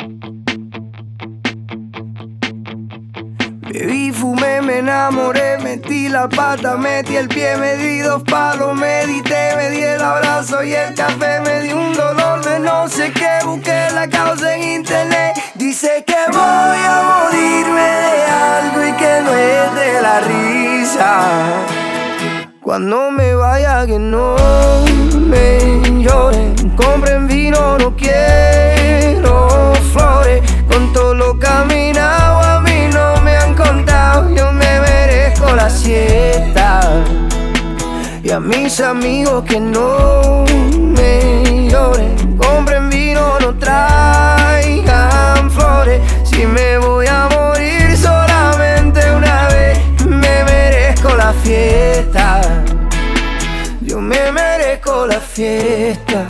Bebí, fumé, me enamoré, metí la pata, metí el pie, me di 2 palos, medité, me di el abrazo y el café, me di un dolor de no sé qué, busqué la causa en internet. Dice que voy a morirme de algo y que no es de la risa. Cuando me vaya que no me lloren, compren vino, no quiero flores. Con todo lo caminado a mí no me han contado, yo me merezco la siesta. Y a mis amigos que no me lloren, compren vino, no traigan flores. Si me voy a morir solamente una vez, me merezco la fiesta. Yo me merezco la fiesta.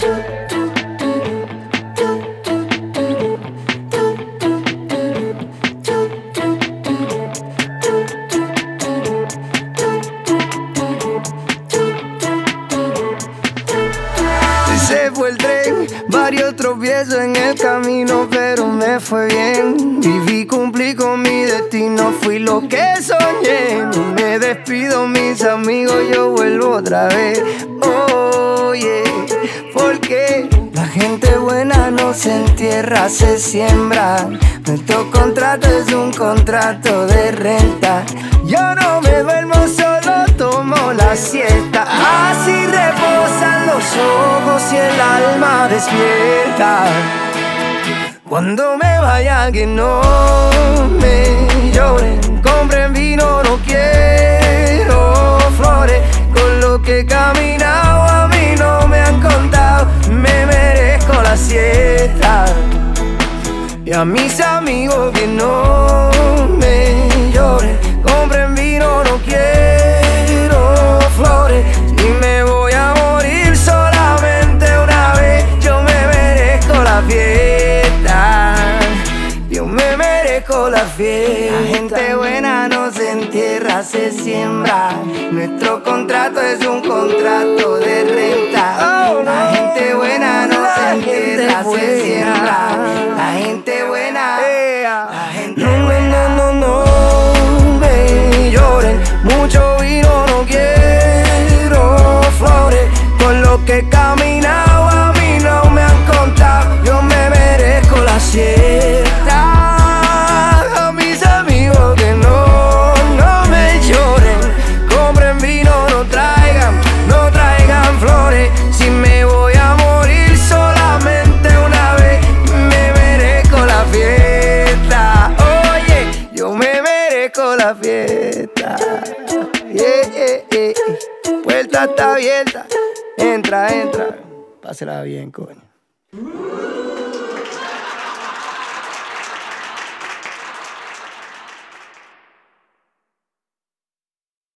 Se fue el tren, varios tropiezos en el camino, pero me fue bien. Viví, cumplí con mi destino, fui lo que soñé. No me despido, mis amigos, yo vuelvo otra vez. Oye, porque la gente buena no se entierra, se siembra. Nuestro contrato es un contrato de renta. Yo no me duermo, solo tomo la siesta. Así reposan los ojos y el alma despierta. Cuando me vaya que no me lloren, compren vino, no quiero flores. Con lo que he caminado a mí no me han contado, me merezco la siesta. Y a mis amigos que no me lloren, compren vino, no quiero flores. Si me voy a morir solamente una vez, yo me merezco la fiesta. Yo me merezco la fiesta. La gente buena no se entierra, se siembra. Nuestro contrato es un contrato de renta. La gente buena no se entierra, se siembra. La gente buena, la gente buena. No me lloren, mucho vino, no quiero flores. Con lo que he caminado a mí no me han contado, yo me merezco la siesta. A mis amigos que no me lloren, compren vino, no traigan flores. Si me voy a morir solamente una vez, me merezco la fiesta. Oye, yo me merezco la fiesta. Puerta está abierta, entra, pásela bien, coño.